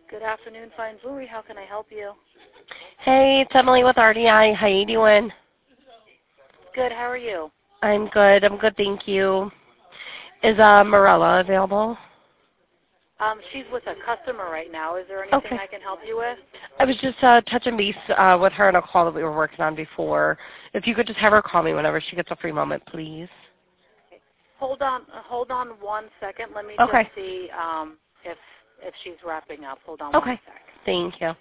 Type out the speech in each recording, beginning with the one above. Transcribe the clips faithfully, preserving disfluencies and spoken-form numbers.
Good afternoon, Fine Jewelry. How can I help you? Hey, it's Emily with R D I. How you doing? Good. How are you? I'm good. I'm good, thank you. Is uh, Morella available? Um, she's with a customer right now. Is there anything Okay. I can help you with? I was just uh, touching base uh, with her on a call that we were working on before. If you could just have her call me whenever she gets a free moment, please. Hold on. uh, Hold on one second. Let me Okay. just see um, if if she's wrapping up. Hold on Okay. one sec. Thank you.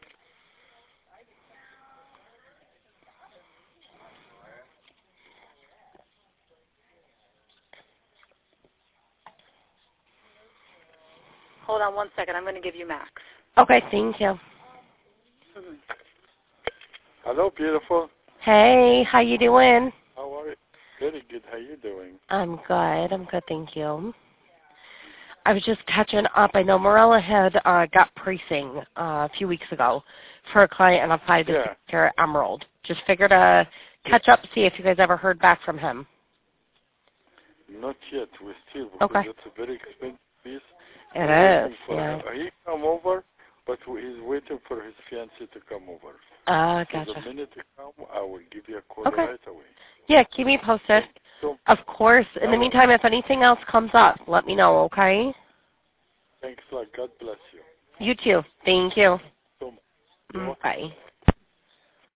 Hold on one second. I'm going to give you Max. Okay, thank you. Mhm. Hello, beautiful. Hey, how you doing? How are you? Very good. How you doing? I'm good. I'm good, thank you. I was just catching up. I know Morella had uh, got pricing uh, a few weeks ago for a client on a five to Yeah. six carat emerald. Just figured to catch up, see if you guys ever heard back from him. Not yet. We're still because Okay. it's a very expensive piece. It We're is, waiting for yeah. He come over, but he's waiting for his fiancée to come over. Ah, uh, So gotcha. the minute he come, I will give you a call Okay. right away. Yeah, keep me posted. So, Of course. In the no, meantime, if anything else comes up, let me know, okay? thanks a lot. God bless you. You too. Thank you. So much. Mm, bye.